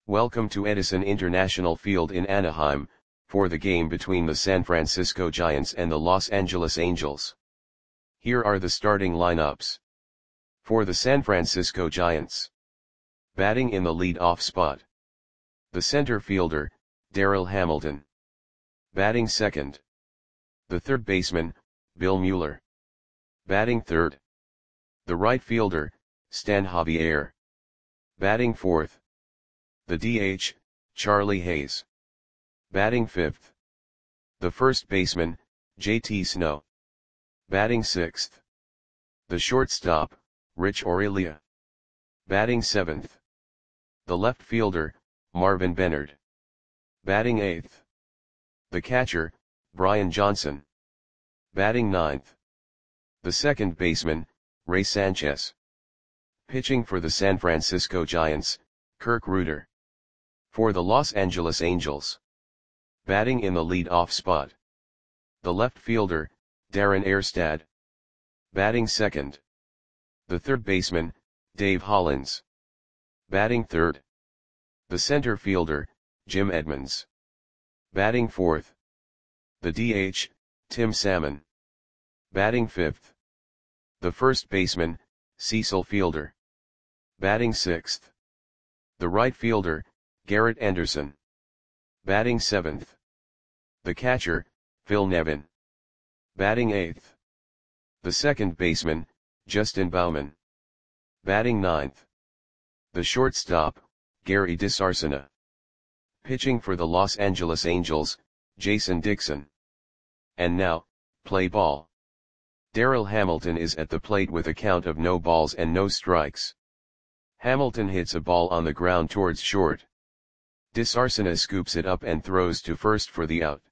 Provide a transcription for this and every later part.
Welcome to Edison International Field in Anaheim, for the game between the San Francisco Giants and the Los Angeles Angels. Here are the starting lineups. For the San Francisco Giants. Batting in the lead-off spot. The center fielder, Darryl Hamilton. Batting second. The third baseman, Bill Mueller. Batting third. The right fielder, Stan Javier. Batting fourth. The DH, Charlie Hayes. Batting fifth. The first baseman, JT Snow. Batting sixth. The shortstop, Rich Aurelia. Batting seventh. The left fielder, Marvin Benard. Batting eighth. The catcher, Brian Johnson. Batting ninth. The second baseman, Ray Sanchez. Pitching for the San Francisco Giants, Kirk Rueter. For the Los Angeles Angels. Batting in the lead-off spot. The left fielder, Darren Erstad. Batting second. The third baseman, Dave Hollins. Batting third. The center fielder, Jim Edmonds. Batting fourth. The DH, Tim Salmon. Batting fifth. The first baseman, Cecil Fielder. Batting sixth. The right fielder, Garrett Anderson. Batting seventh. The catcher, Phil Nevin. Batting eighth. The second baseman, Justin Bauman. Batting ninth. The shortstop, Gary DiSarcina. Pitching for the Los Angeles Angels, Jason Dixon. And now, play ball. Darryl Hamilton is at the plate with a count of no balls and no strikes. Hamilton hits a ball on the ground towards short. DiSarcina scoops it up and throws to first for the out.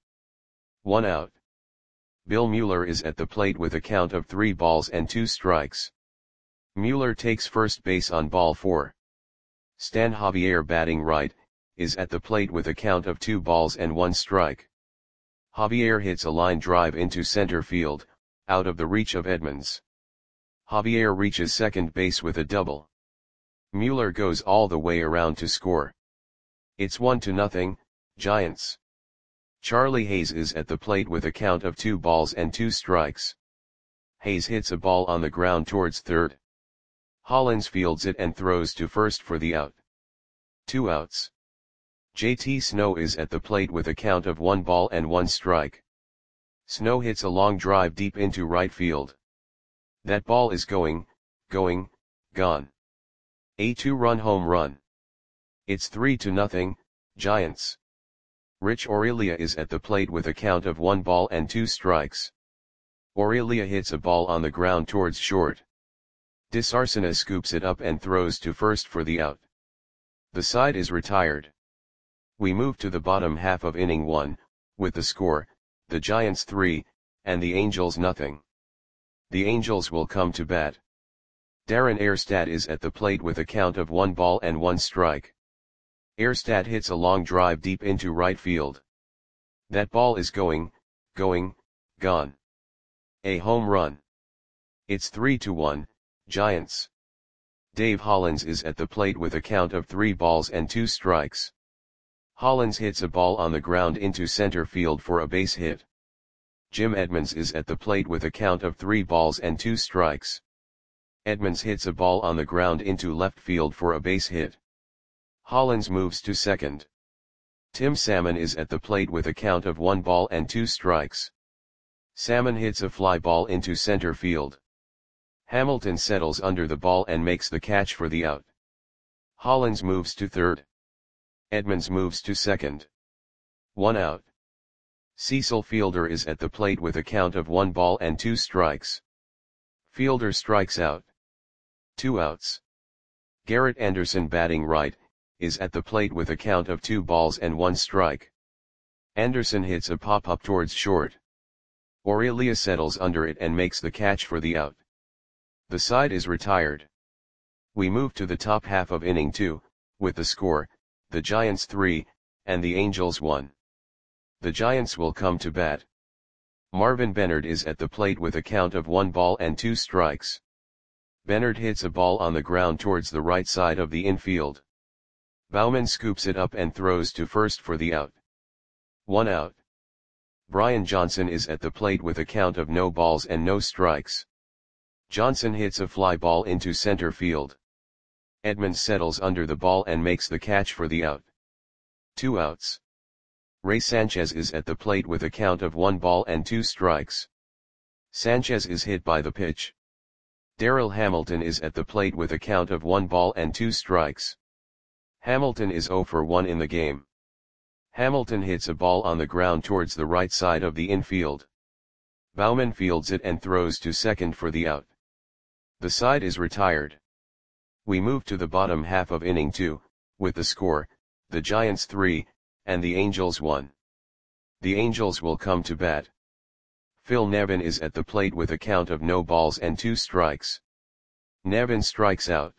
1 out. Bill Mueller is at the plate with a count of 3 balls and 2 strikes. Mueller takes first base on ball 4. Stan Javier, batting right, is at the plate with a count of 2 balls and 1 strike. Javier hits a line drive into center field, out of the reach of Edmonds. Javier reaches second base with a double. Mueller goes all the way around to score. It's 1-0, Giants. Charlie Hayes is at the plate with a count of 2 balls and 2 strikes. Hayes hits a ball on the ground towards third. Hollins fields it and throws to first for the out. 2 outs. JT Snow is at the plate with a count of 1 ball and 1 strike. Snow hits a long drive deep into right field. That ball is gone. A 2-run home run. It's 3-0, Giants. Rich Aurelia is at the plate with a count of 1 ball and 2 strikes. Aurelia hits a ball on the ground towards short. DiSarcina scoops it up and throws to first for the out. The side is retired. We move to the bottom half of inning 1, with the score, the Giants 3, and the Angels 0. The Angels will come to bat. Darren Erstad is at the plate with a count of 1 ball and 1 strike. Erstad hits a long drive deep into right field. That ball is gone. A home run. It's 3-1, Giants. Dave Hollins is at the plate with a count of 3 balls and 2 strikes. Hollins hits a ball on the ground into center field for a base hit. Jim Edmonds is at the plate with a count of 3 balls and 2 strikes. Edmonds hits a ball on the ground into left field for a base hit. Hollins moves to second. Tim Salmon is at the plate with a count of 1 ball and 2 strikes. Salmon hits a fly ball into center field. Hamilton settles under the ball and makes the catch for the out. Hollins moves to third. Edmonds moves to second. 1 out. Cecil Fielder is at the plate with a count of 1 ball and 2 strikes. Fielder strikes out. 2 outs. Garrett Anderson, batting right, is at the plate with a count of 2 balls and 1 strike. Anderson hits a pop-up towards short. Aurelia settles under it and makes the catch for the out. The side is retired. We move to the top half of inning 2, with the score, the Giants 3, and the Angels 1. The Giants will come to bat. Marvin Benard is at the plate with a count of 1 ball and 2 strikes. Benard hits a ball on the ground towards the right side of the infield. Baumann scoops it up and throws to first for the out. 1 out. Brian Johnson is at the plate with a count of no balls and no strikes. Johnson hits a fly ball into center field. Edmonds settles under the ball and makes the catch for the out. 2 outs. Ray Sanchez is at the plate with a count of 1 ball and 2 strikes. Sanchez is hit by the pitch. Darryl Hamilton is at the plate with a count of 1 ball and 2 strikes. Hamilton is 0 for 1 in the game. Hamilton hits a ball on the ground towards the right side of the infield. Baumann fields it and throws to second for the out. The side is retired. We move to the bottom half of inning 2, with the score, the Giants 3, and the Angels 1. The Angels will come to bat. Phil Nevin is at the plate with a count of no balls and 2 strikes. Nevin strikes out.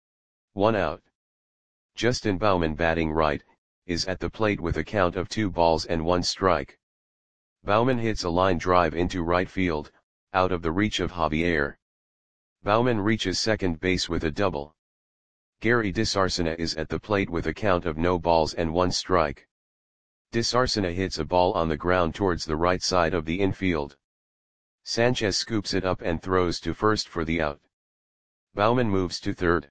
1 out. Justin Baumann, batting right, is at the plate with a count of 2 balls and 1 strike. Baumann hits a line drive into right field, out of the reach of Javier. Baumann reaches second base with a double. Gary DeSarcina is at the plate with a count of no balls and 1 strike. DeSarcina hits a ball on the ground towards the right side of the infield. Sanchez scoops it up and throws to first for the out. Baumann moves to third.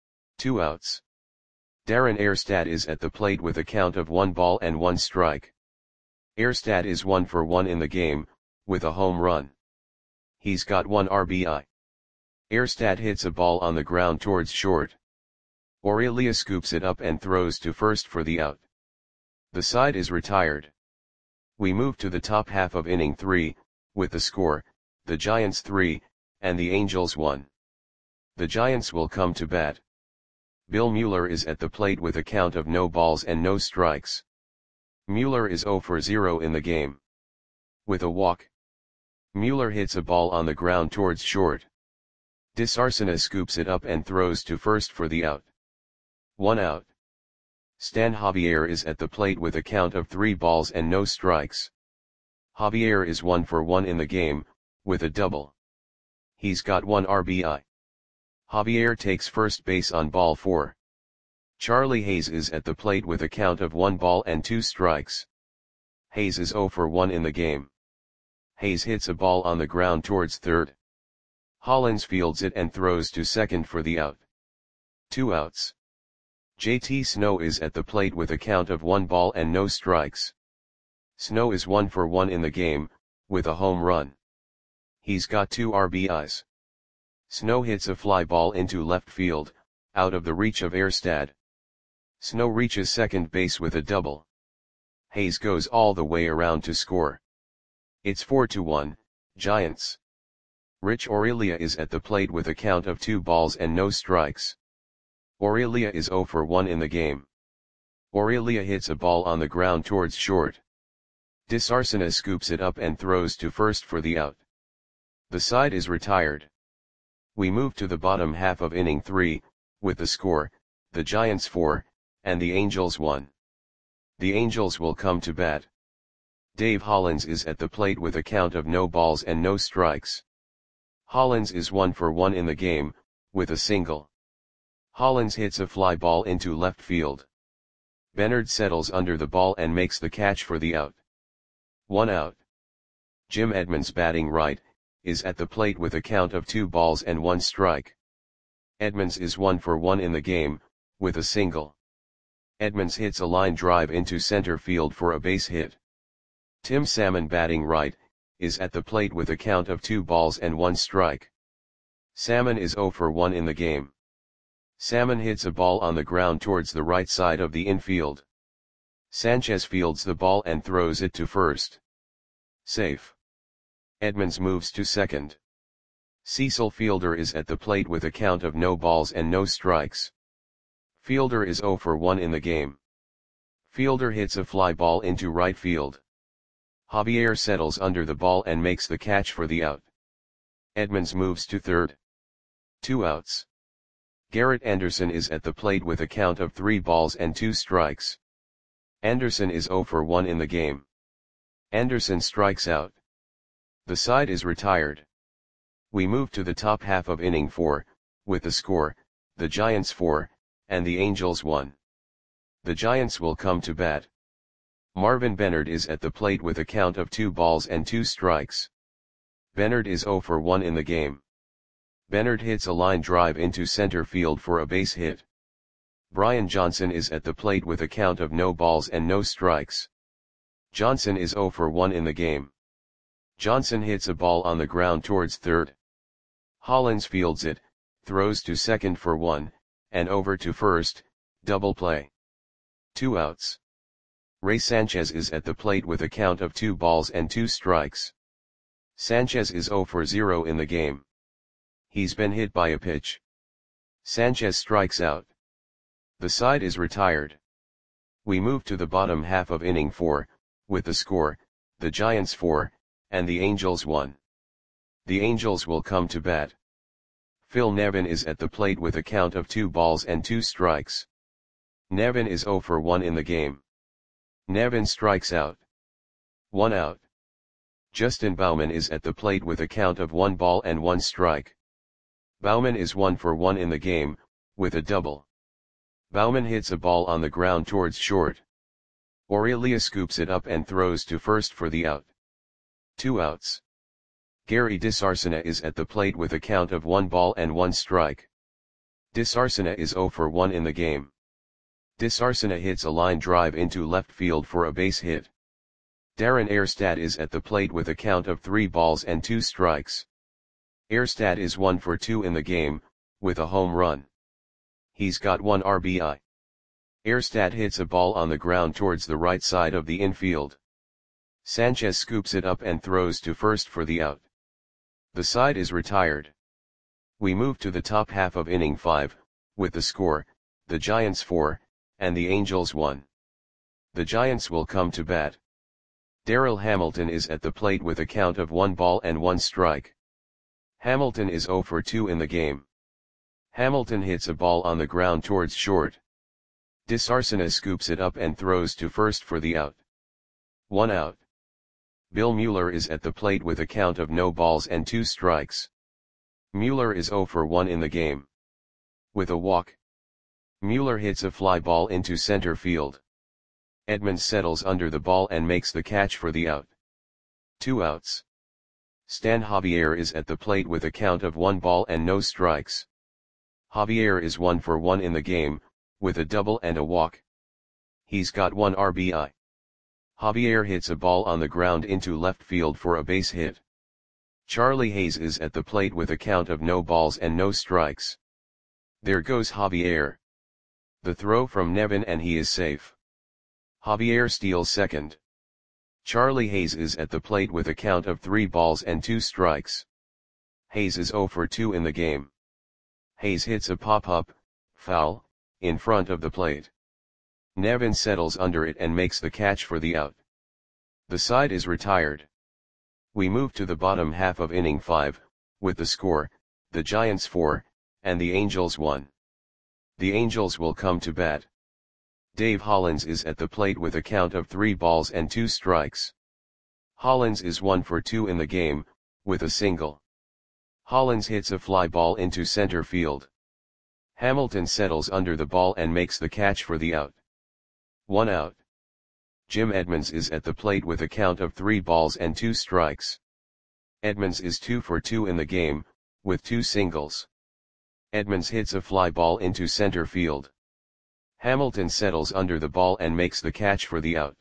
2 outs. Darren Erstad is at the plate with a count of 1 ball and 1 strike. Erstad is 1 for 1 in the game, with a home run. He's got 1 RBI. Erstad hits a ball on the ground towards short. Aurelia scoops it up and throws to first for the out. The side is retired. We move to the top half of inning 3, with the score, the Giants 3, and the Angels 1. The Giants will come to bat. Bill Mueller is at the plate with a count of no balls and no strikes. Mueller is 0 for 0 in the game. With a walk. Mueller hits a ball on the ground towards short. DeSarcina scoops it up and throws to first for the out. 1 out. Stan Javier is at the plate with a count of 3 balls and no strikes. Javier is 1 for 1 in the game, with a double. He's got 1 RBI. Javier takes first base on ball 4. Charlie Hayes is at the plate with a count of 1 ball and 2 strikes. Hayes is 0 for 1 in the game. Hayes hits a ball on the ground towards third. Hollins fields it and throws to second for the out. 2 outs. JT Snow is at the plate with a count of 1 ball and no strikes. Snow is 1 for 1 in the game, with a home run. He's got 2 RBIs. Snow hits a fly ball into left field, out of the reach of Erstad. Snow reaches second base with a double. Hayes goes all the way around to score. It's 4-1, Giants. Rich Aurelia is at the plate with a count of 2 balls and no strikes. Aurelia is 0 for 1 in the game. Aurelia hits a ball on the ground towards short. DeSarcina scoops it up and throws to first for the out. The side is retired. We move to the bottom half of inning 3, with the score, the Giants 4, and the Angels 1. The Angels will come to bat. Dave Hollins is at the plate with a count of no balls and no strikes. Hollins is 1 for 1 in the game, with a single. Hollins hits a fly ball into left field. Bernard settles under the ball and makes the catch for the out. 1 out. Jim Edmonds, batting right, is at the plate with a count of 2 balls and 1 strike. Edmonds is 1 for 1 in the game, with a single. Edmonds hits a line drive into center field for a base hit. Tim Salmon, batting right, is at the plate with a count of 2 balls and 1 strike. Salmon is 0 for 1 in the game. Salmon hits a ball on the ground towards the right side of the infield. Sanchez fields the ball and throws it to first. Safe. Edmonds moves to second. Cecil Fielder is at the plate with a count of no balls and no strikes. Fielder is 0 for 1 in the game. Fielder hits a fly ball into right field. Javier settles under the ball and makes the catch for the out. Edmonds moves to third. 2 outs. Garrett Anderson is at the plate with a count of 3 balls and 2 strikes. Anderson is 0 for 1 in the game. Anderson strikes out. The side is retired. We move to the top half of inning 4, with the score, the Giants 4, and the Angels 1. The Giants will come to bat. Marvin Bennard is at the plate with a count of 2 balls and 2 strikes. Bennard is 0 for 1 in the game. Bennard hits a line drive into center field for a base hit. Brian Johnson is at the plate with a count of no balls and no strikes. Johnson is 0 for 1 in the game. Johnson hits a ball on the ground towards third. Hollins fields it, throws to second for 1, and over to first, double play. 2 outs. Ray Sanchez is at the plate with a count of 2 balls and 2 strikes. Sanchez is 0 for 0 in the game. He's been hit by a pitch. Sanchez strikes out. The side is retired. We move to the bottom half of inning 4, with the score, the Giants 4, and the Angels 1. The Angels will come to bat. Phil Nevin is at the plate with a count of 2 balls and 2 strikes. Nevin is 0 for 1 in the game. Nevin strikes out. 1 out. Justin Bauman is at the plate with a count of 1 ball and 1 strike. Bauman is 1 for 1 in the game, with a double. Bauman hits a ball on the ground towards short. Aurelia scoops it up and throws to first for the out. 2 outs. Gary DeSarcina is at the plate with a count of 1 ball and 1 strike. DeSarcina is 0 for 1 in the game. DeSarcina hits a line drive into left field for a base hit. Darren Erstad is at the plate with a count of 3 balls and 2 strikes. Erstad is 1 for 2 in the game, with a home run. He's got 1 RBI. Erstad hits a ball on the ground towards the right side of the infield. Sanchez scoops it up and throws to first for the out. The side is retired. We move to the top half of inning 5, with the score, the Giants 4, and the Angels 1. The Giants will come to bat. Darryl Hamilton is at the plate with a count of 1 ball and 1 strike. Hamilton is 0 for 2 in the game. Hamilton hits a ball on the ground towards short. DeSarcina scoops it up and throws to first for the out. 1 out. Bill Mueller is at the plate with a count of no balls and 2 strikes. Mueller is 0 for 1 in the game. With a walk. Mueller hits a fly ball into center field. Edmonds settles under the ball and makes the catch for the out. 2 outs. Stan Javier is at the plate with a count of 1 ball and no strikes. Javier is 1 for 1 in the game, with a double and a walk. He's got 1 RBI. Javier hits a ball on the ground into left field for a base hit. Charlie Hayes is at the plate with a count of no balls and no strikes. There goes Javier. The throw from Nevin and he is safe. Javier steals second. Charlie Hayes is at the plate with a count of 3 balls and 2 strikes. Hayes is 0 for 2 in the game. Hayes hits a pop-up, foul, in front of the plate. Nevin settles under it and makes the catch for the out. The side is retired. We move to the bottom half of inning 5, with the score, the Giants 4, and the Angels 1. The Angels will come to bat. Dave Hollins is at the plate with a count of 3 balls and 2 strikes. Hollins is 1 for 2 in the game, with a single. Hollins hits a fly ball into center field. Hamilton settles under the ball and makes the catch for the out. 1 out. Jim Edmonds is at the plate with a count of 3 balls and 2 strikes. Edmonds is 2 for 2 in the game, with 2 singles. Edmonds hits a fly ball into center field. Hamilton settles under the ball and makes the catch for the out.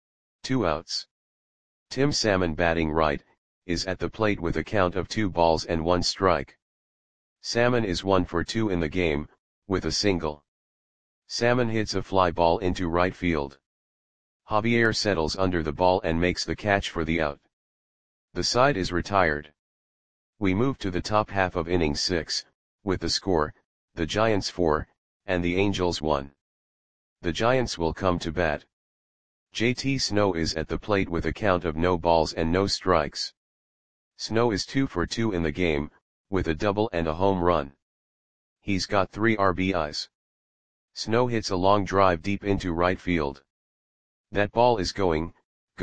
2 outs. Tim Salmon, batting right, is at the plate with a count of 2 balls and 1 strike. Salmon is 1 for 2 in the game, with a single. Salmon hits a fly ball into right field. Javier settles under the ball and makes the catch for the out. The side is retired. We move to the top half of inning 6, with the score, the Giants 4, and the Angels 1. The Giants will come to bat. JT Snow is at the plate with a count of no balls and no strikes. Snow is 2 for 2 in the game, with a double and a home run. He's got 3 RBIs. Snow hits a long drive deep into right field. That ball is gone.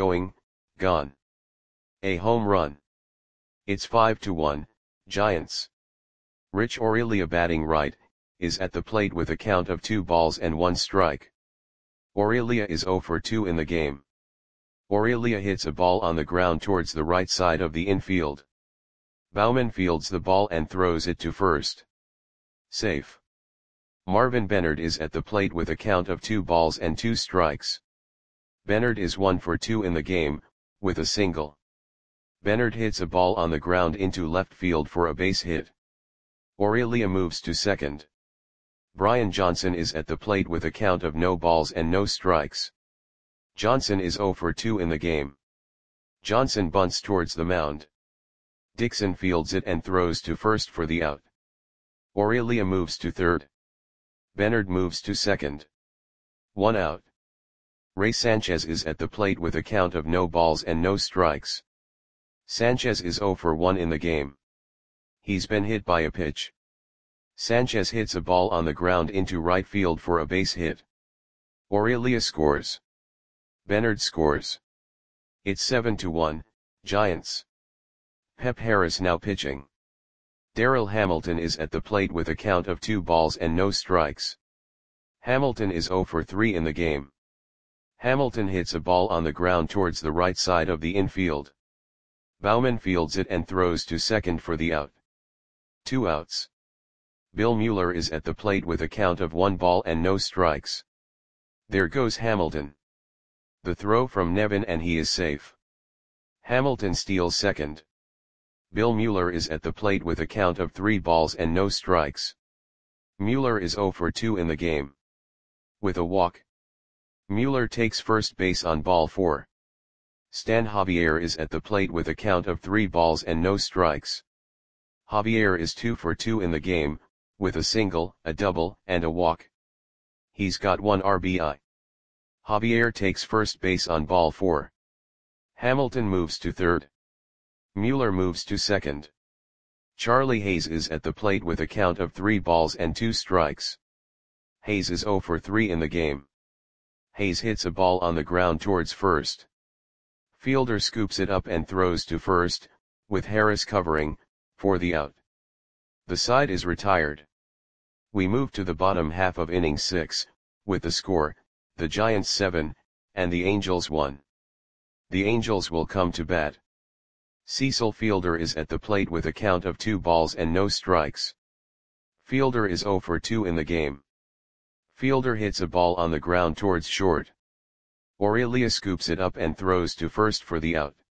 A home run. It's 5-1, Giants. Rich Aurelia, batting right, is at the plate with a count of 2 balls and 1 strike. Aurelia is 0 for 2 in the game. Aurelia hits a ball on the ground towards the right side of the infield. Baumann fields the ball and throws it to first. Safe. Marvin Bennard is at the plate with a count of 2 balls and 2 strikes. Bennard is 1 for 2 in the game, with a single. Bennard hits a ball on the ground into left field for a base hit. Aurelia moves to second. Brian Johnson is at the plate with a count of no balls and no strikes. Johnson is 0 for 2 in the game. Johnson bunts towards the mound. Dixon fields it and throws to first for the out. Aurelia moves to third. Bennard moves to second. 1 out. Ray Sanchez is at the plate with a count of no balls and no strikes. Sanchez is 0 for 1 in the game. He's been hit by a pitch. Sanchez hits a ball on the ground into right field for a base hit. Aurelia scores. Bennard scores. It's 7-1, Giants. Pep Harris now pitching. Darryl Hamilton is at the plate with a count of 2 balls and no strikes. Hamilton is 0 for 3 in the game. Hamilton hits a ball on the ground towards the right side of the infield. Baumann fields it and throws to second for the out. 2 outs. Bill Mueller is at the plate with a count of 1 ball and no strikes. There goes Hamilton. The throw from Nevin and he is safe. Hamilton steals second. Bill Mueller is at the plate with a count of 3 balls and no strikes. Mueller is 0 for 2 in the game. With a walk. Mueller takes first base on ball 4. Stan Javier is at the plate with a count of 3 balls and no strikes. Javier is 2 for 2 in the game, with a single, a double, and a walk. He's got 1 RBI. Javier takes first base on ball 4. Hamilton moves to third. Mueller moves to second. Charlie Hayes is at the plate with a count of 3 balls and 2 strikes. Hayes is 0 for 3 in the game. Hayes hits a ball on the ground towards first. Fielder scoops it up and throws to first, with Harris covering, for the out. The side is retired. We move to the bottom half of inning 6, with the score, the Giants 7, and the Angels 1. The Angels will come to bat. Cecil Fielder is at the plate with a count of 2 balls and no strikes. Fielder is 0 for 2 in the game. Fielder hits a ball on the ground towards short. Aurelia scoops it up and throws to first for the out.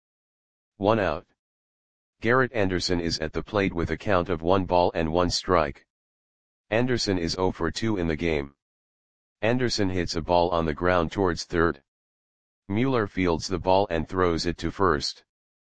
1 out. Garrett Anderson is at the plate with a count of 1 ball and 1 strike. Anderson is 0 for 2 in the game. Anderson hits a ball on the ground towards third. Mueller fields the ball and throws it to first.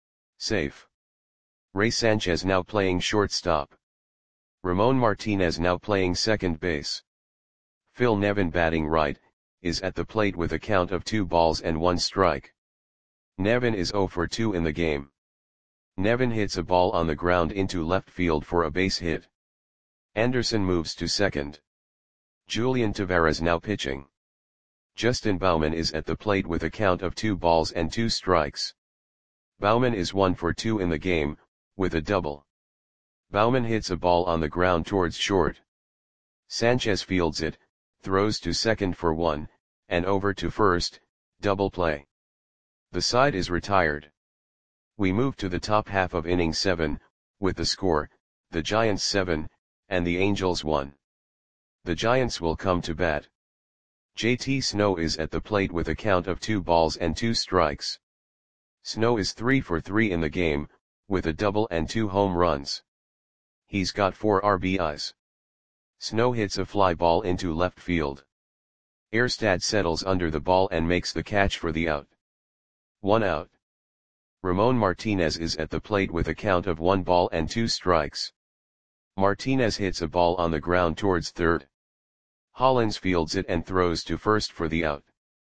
Safe. Ray Sanchez now playing shortstop. Ramon Martinez now playing second base. Phil Nevin batting right, is at the plate with a count of 2 balls and 1 strike. Nevin is 0 for 2 in the game. Nevin hits a ball on the ground into left field for a base hit. Anderson moves to second. Julian Tavares now pitching. Justin Baumann is at the plate with a count of 2 balls and 2 strikes. Baumann is 1 for 2 in the game, with a double. Baumann hits a ball on the ground towards short. Sanchez fields it, throws to second for 1, and over to first, double play. The side is retired. We move to the top half of inning 7, with the score, the Giants 7, and the Angels 1. The Giants will come to bat. JT Snow is at the plate with a count of 2 balls and 2 strikes. Snow is 3 for 3 in the game, with a double and 2 home runs. He's got 4 RBIs. Snow hits a fly ball into left field. Erstad settles under the ball and makes the catch for the out. 1 out. Ramon Martinez is at the plate with a count of 1 ball and 2 strikes. Martinez hits a ball on the ground towards third. Hollins fields it and throws to first for the out.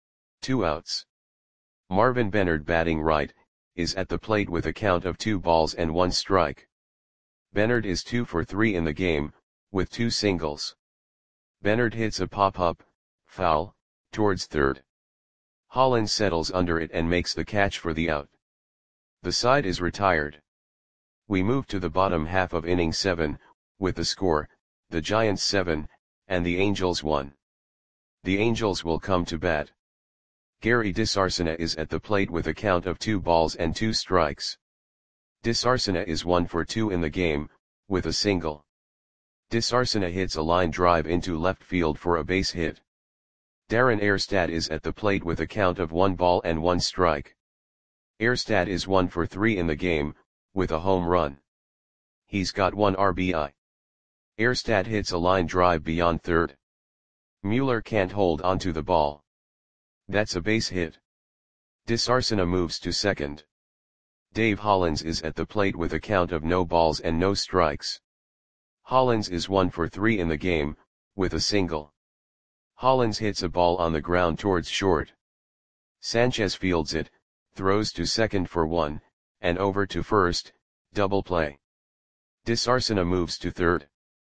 2 outs. Marvin Bennard batting right, is at the plate with a count of 2 balls and 1 strike. Bennard is 2 for 3 in the game, with 2 singles. Bennard hits a pop-up, foul, towards third. Hollins settles under it and makes the catch for the out. The side is retired. We move to the bottom half of inning 7, with the score, the Giants 7, and the Angels 1. The Angels will come to bat. Gary DiSarcina is at the plate with a count of 2 balls and 2 strikes. DiSarcina is 1 for 2 in the game, with a single. DiSarcina hits a line drive into left field for a base hit. Darren Erstad is at the plate with a count of 1 ball and 1 strike. Erstad is 1 for 3 in the game, with a home run. He's got 1 RBI. Erstad hits a line drive beyond third. Mueller can't hold onto the ball. That's a base hit. DiSarcina moves to second. Dave Hollins is at the plate with a count of no balls and no strikes. Hollins is 1 for 3 in the game, with a single. Hollins hits a ball on the ground towards short. Sanchez fields it, throws to second for 1, and over to first, double play. DiSarcina moves to third.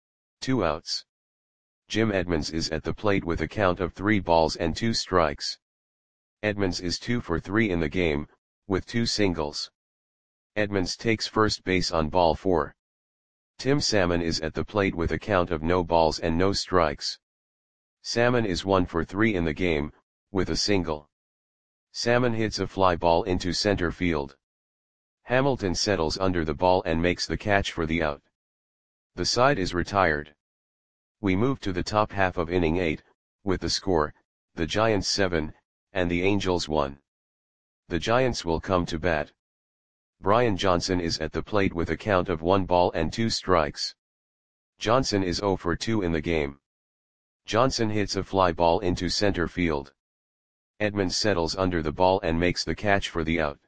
2 outs. Jim Edmonds is at the plate with a count of 3 balls and 2 strikes. Edmonds is 2 for 3 in the game, with 2 singles. Edmonds takes first base on ball 4. Tim Salmon is at the plate with a count of no balls and no strikes. Salmon is 1 for 3 in the game, with a single. Salmon hits a fly ball into center field. Hamilton settles under the ball and makes the catch for the out. The side is retired. We move to the top half of inning 8, with the score, the Giants 7, and the Angels 1. The Giants will come to bat. Brian Johnson is at the plate with a count of 1 ball and 2 strikes. Johnson is 0 for 2 in the game. Johnson hits a fly ball into center field. Edmonds settles under the ball and makes the catch for the out.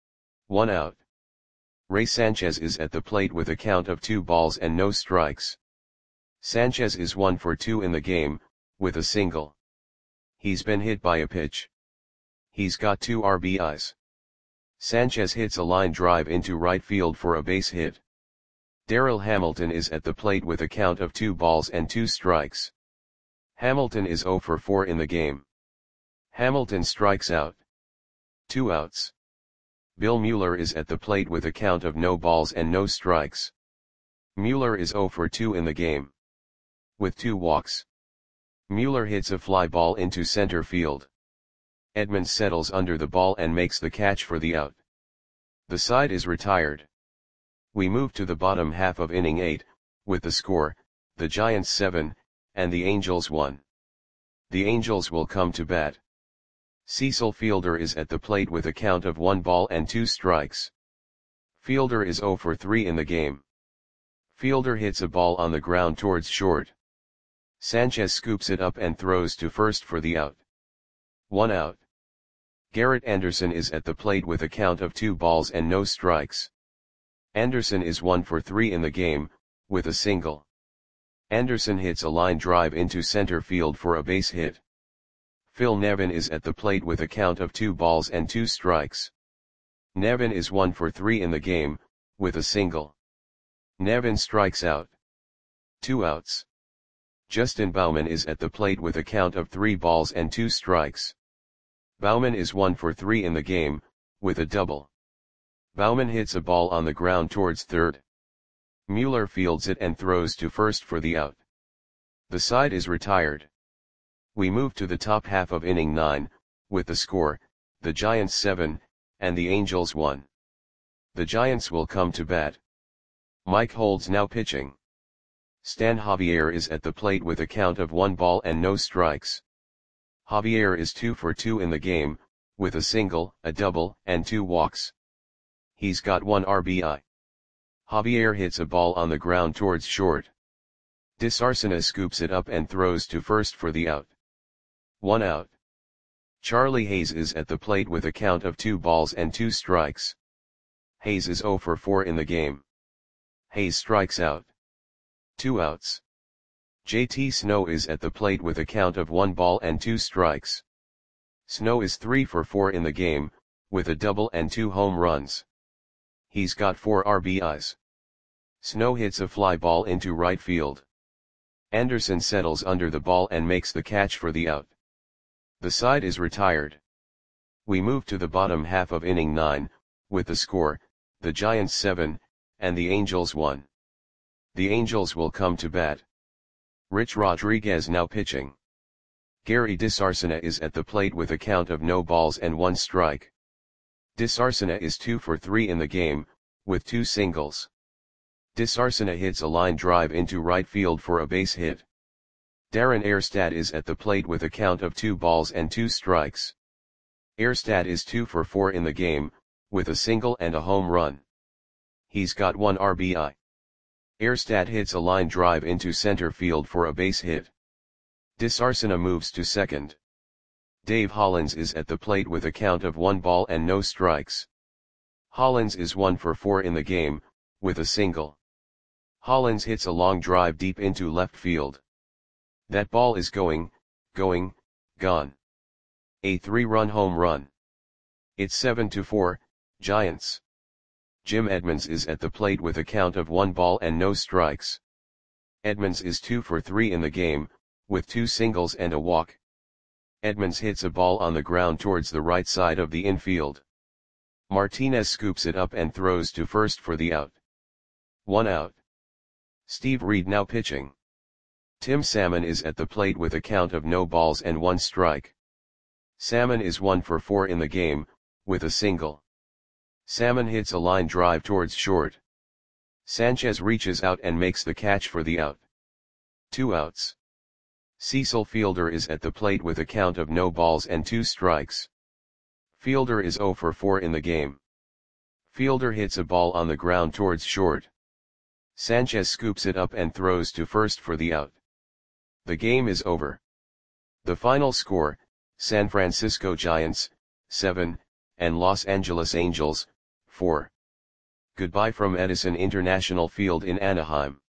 1 out. Ray Sanchez is at the plate with a count of 2 balls and no strikes. Sanchez is 1 for 2 in the game, with a single. He's been hit by a pitch. He's got 2 RBIs. Sanchez hits a line drive into right field for a base hit. Darryl Hamilton is at the plate with a count of 2 balls and 2 strikes. Hamilton is 0 for 4 in the game. Hamilton strikes out. 2 outs. Bill Mueller is at the plate with a count of no balls and no strikes. Mueller is 0 for 2 in the game. With 2 walks. Mueller hits a fly ball into center field. Edmonds settles under the ball and makes the catch for the out. The side is retired. We move to the bottom half of inning 8, with the score, the Giants 7, and the Angels 1. The Angels will come to bat. Cecil Fielder is at the plate with a count of 1 ball and 2 strikes. Fielder is 0 for 3 in the game. Fielder hits a ball on the ground towards short. Sanchez scoops it up and throws to first for the out. 1 out. Garrett Anderson is at the plate with a count of 2 balls and no strikes. Anderson is 1 for 3 in the game, with a single. Anderson hits a line drive into center field for a base hit. Phil Nevin is at the plate with a count of 2 balls and 2 strikes. Nevin is 1 for 3 in the game, with a single. Nevin strikes out. 2 outs. Justin Bauman is at the plate with a count of 3 balls and 2 strikes. Bauman is 1 for 3 in the game, with a double. Bauman hits a ball on the ground towards third. Mueller fields it and throws to first for the out. The side is retired. We move to the top half of inning 9, with the score, the Giants 7, and the Angels 1. The Giants will come to bat. Mike Holds now pitching. Stan Javier is at the plate with a count of 1 ball and no strikes. Javier is 2 for 2 in the game, with a single, a double, and 2 walks. He's got 1 RBI. Javier hits a ball on the ground towards short. DiSarcina scoops it up and throws to first for the out. 1 out. Charlie Hayes is at the plate with a count of 2 balls and 2 strikes. Hayes is 0 for 4 in the game. Hayes strikes out. 2 outs. JT Snow is at the plate with a count of 1 ball and 2 strikes. Snow is 3 for 4 in the game, with a double and 2 home runs. He's got 4 RBIs. Snow hits a fly ball into right field. Anderson settles under the ball and makes the catch for the out. The side is retired. We move to the bottom half of inning 9, with the score, the Giants 7, and the Angels 1. The Angels will come to bat. Rich Rodriguez now pitching. Gary DeSarcina is at the plate with a count of no balls and 1 strike. DeSarcina is 2 for 3 in the game, with 2 singles. DeSarcina hits a line drive into right field for a base hit. Darren Erstad is at the plate with a count of 2 balls and 2 strikes. Erstad is 2 for 4 in the game, with a single and a home run. He's got 1 RBI. Erstad hits a line drive into center field for a base hit. DeSarcina moves to second. Dave Hollins is at the plate with a count of 1 ball and no strikes. Hollins is 1 for 4 in the game, with a single. Hollins hits a long drive deep into left field. That ball is gone. A 3-run home run. It's 7-4, Giants. Jim Edmonds is at the plate with a count of 1 ball and no strikes. Edmonds is 2 for 3 in the game, with 2 singles and a walk. Edmonds hits a ball on the ground towards the right side of the infield. Martinez scoops it up and throws to first for the out. 1 out. Steve Reed now pitching. Tim Salmon is at the plate with a count of no balls and 1 strike. Salmon is 1 for 4 in the game, with a single. Salmon hits a line drive towards short. Sanchez reaches out and makes the catch for the out. 2 outs. Cecil Fielder is at the plate with a count of no balls and 2 strikes. Fielder is 0 for 4 in the game. Fielder hits a ball on the ground towards short. Sanchez scoops it up and throws to first for the out. The game is over. The final score, San Francisco Giants, 7, and Los Angeles Angels, 4. Goodbye from Edison International Field in Anaheim.